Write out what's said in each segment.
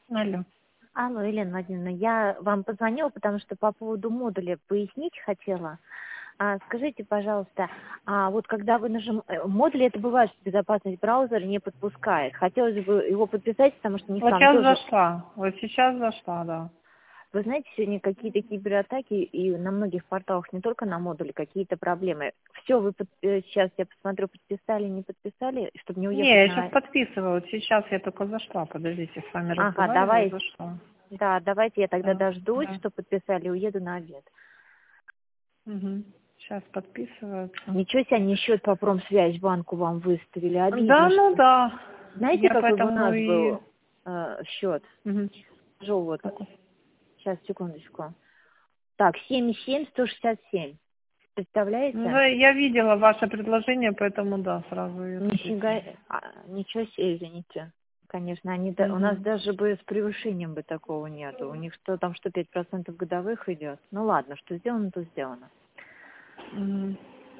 Алло. Алло, Елена Владимировна, я вам позвонила, потому что по поводу модуля пояснить хотела. Скажите, пожалуйста, вот когда вы нажимаете... Модули, это бывает, что безопасность браузера не подпускает. Хотелось бы его подписать, потому что не Вот сам сейчас тоже... зашла. Вот сейчас зашла, да. Вы знаете, сегодня какие-то кибератаки, и на многих порталах, не только на модуле, какие-то проблемы. Все, вы сейчас, я посмотрю, подписали, не подписали, чтобы не Не, уехать я на... сейчас подписываю. Вот сейчас я только зашла. Подождите, с вами Ага, разговариваю, давай. зашла. Да, давайте я тогда Да, дождусь, да. что подписали, и уеду на обед. Угу. Сейчас подписывают. Ничего себе, они счет по промсвязьбанку вам выставили. Да, Обидно, ну что... да. Знаете, Я какой бы у поэтому нас и... был счет? Угу. Скажу вот. Какой? Сейчас, секундочку. Так, 77-167. Ну, Представляете? да, я видела ваше предложение, поэтому да, сразу ее Нифига, записываю. ничего себе, извините. Конечно, они у нас Угу. даже бы с превышением бы такого нету. У них что там, что 5% годовых идет. Ну ладно, что сделано, то сделано. Угу.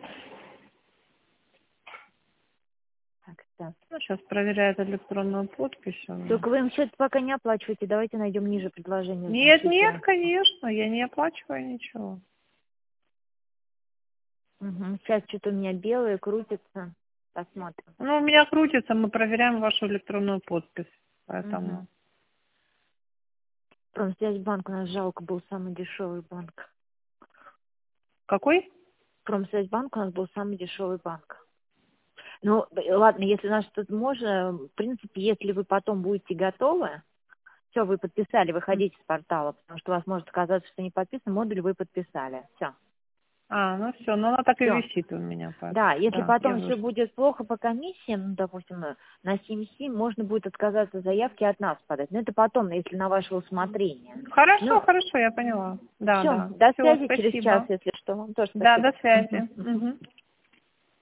Так, так. Ну, сейчас проверяет электронную подпись. Только вы им счет пока не оплачиваете. Давайте найдем ниже предложение Нет, нет, значительно. конечно, я не оплачиваю ничего. Угу. Сейчас что-то у меня белое крутится. Посмотрим. Ну, у меня крутится, мы проверяем вашу электронную подпись, Угу. поэтому... Промсвязьбанк у нас жалко был самый дешевый банк. Какой? Промсвязьбанк у нас был самый дешевый банк. Ну, ладно, если у нас тут можно, в принципе, если вы потом будете готовы, все, вы подписали, выходите с портала, потому что у вас может оказаться, что не подписан, модуль вы подписали. Все. Ну все, ну она так и Все. висит у меня, Да, поэтому, если да, я потом все вышла. будет плохо по комиссиям, ну, допустим, на 7 можно будет отказаться заявки от нас подать. Но это потом, если на ваше усмотрение. Хорошо, Ну, хорошо, я поняла. Да, все, да. до Все, связи через час, спасибо. если что. Вам тоже Да, до спасибо. связи. Мгм, мгм. Мгм.